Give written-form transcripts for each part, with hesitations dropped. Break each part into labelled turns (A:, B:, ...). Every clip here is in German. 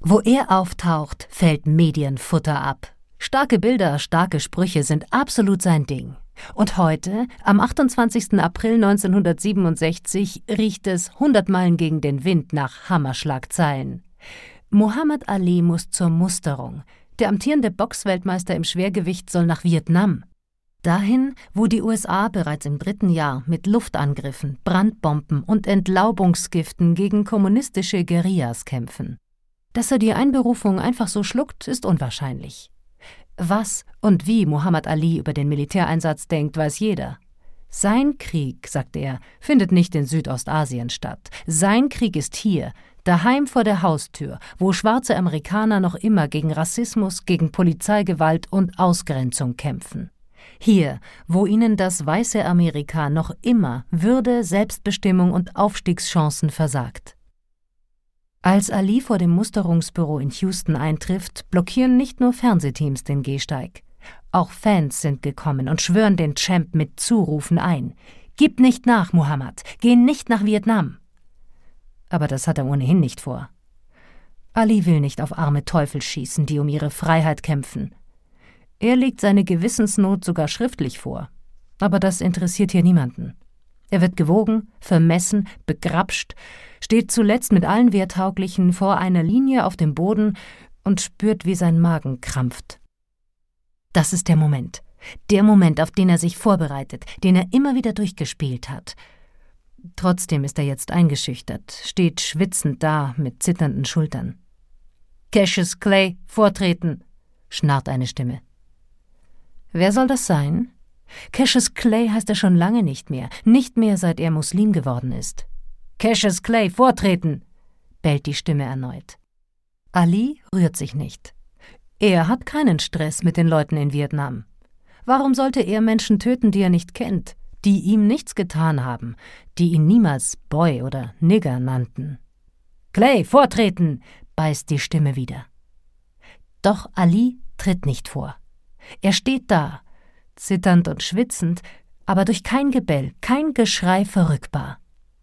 A: Wo er auftaucht, fällt Medienfutter ab. Starke Bilder, starke Sprüche sind absolut sein Ding. Und heute, am 28. April 1967, riecht es 100 Meilen gegen den Wind nach Hammerschlagzeilen. Muhammad Ali muss zur Musterung. Der amtierende Boxweltmeister im Schwergewicht soll nach Vietnam. Dahin, wo die USA bereits im 3. Jahr mit Luftangriffen, Brandbomben und Entlaubungsgiften gegen kommunistische Guerillas kämpfen. Dass er die Einberufung einfach so schluckt, ist unwahrscheinlich. Was und wie Muhammad Ali über den Militäreinsatz denkt, weiß jeder. Sein Krieg, sagt er, findet nicht in Südostasien statt. Sein Krieg ist hier, daheim vor der Haustür, wo schwarze Amerikaner noch immer gegen Rassismus, gegen Polizeigewalt und Ausgrenzung kämpfen. Hier, wo ihnen das weiße Amerika noch immer Würde, Selbstbestimmung und Aufstiegschancen versagt. Als Ali vor dem Musterungsbüro in Houston eintrifft, blockieren nicht nur Fernsehteams den Gehsteig. Auch Fans sind gekommen und schwören den Champ mit Zurufen ein. Gib nicht nach, Muhammad, geh nicht nach Vietnam. Aber das hat er ohnehin nicht vor. Ali will nicht auf arme Teufel schießen, die um ihre Freiheit kämpfen. Er legt seine Gewissensnot sogar schriftlich vor. Aber das interessiert hier niemanden. Er wird gewogen, vermessen, begrapscht, steht zuletzt mit allen Wehrtauglichen vor einer Linie auf dem Boden und spürt, wie sein Magen krampft. Das ist der Moment, auf den er sich vorbereitet, den er immer wieder durchgespielt hat. Trotzdem ist er jetzt eingeschüchtert, steht schwitzend da mit zitternden Schultern. »Cassius Clay, vortreten«, schnarrt eine Stimme. Wer soll das sein? Cassius Clay heißt er schon lange nicht mehr seit er Muslim geworden ist. »Cassius Clay, vortreten«, bellt die Stimme erneut. Ali rührt sich nicht. Er hat keinen Stress mit den Leuten in Vietnam. Warum sollte er Menschen töten, die er nicht kennt, die ihm nichts getan haben, die ihn niemals Boy oder Nigger nannten? »Clay, vortreten«, beißt die Stimme wieder. Doch Ali tritt nicht vor. Er steht da, zitternd und schwitzend, aber durch kein Gebell, kein Geschrei verrückbar.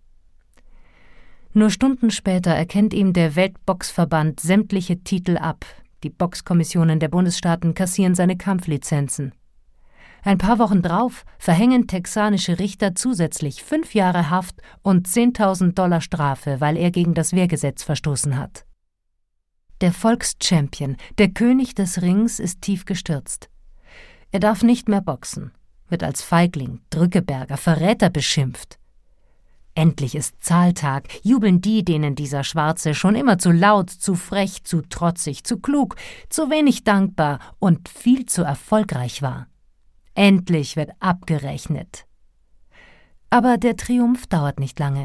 A: Nur Stunden später erkennt ihm der Weltboxverband sämtliche Titel ab. Die Boxkommissionen der Bundesstaaten kassieren seine Kampflizenzen. Ein paar Wochen drauf verhängen texanische Richter zusätzlich 5 Jahre Haft und $10.000 Strafe, weil er gegen das Wehrgesetz verstoßen hat. Der Volkschampion, der König des Rings, ist tief gestürzt. Er darf nicht mehr boxen, wird als Feigling, Drückeberger, Verräter beschimpft. Endlich ist Zahltag, jubeln die, denen dieser Schwarze schon immer zu laut, zu frech, zu trotzig, zu klug, zu wenig dankbar und viel zu erfolgreich war. Endlich wird abgerechnet. Aber der Triumph dauert nicht lange.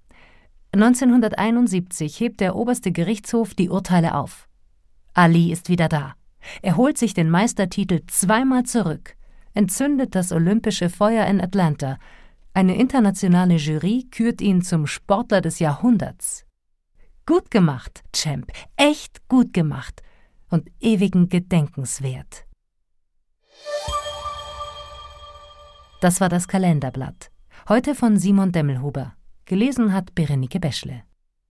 A: 1971 hebt der oberste Gerichtshof die Urteile auf. Ali ist wieder da. Er holt sich den Meistertitel 2-mal zurück, entzündet das olympische Feuer in Atlanta. Eine internationale Jury kürt ihn zum Sportler des Jahrhunderts. Gut gemacht, Champ, echt gut gemacht und ewigen Gedenkenswert. Das war das Kalenderblatt. Heute von Simon Demmelhuber. Gelesen hat Berenike Beschle.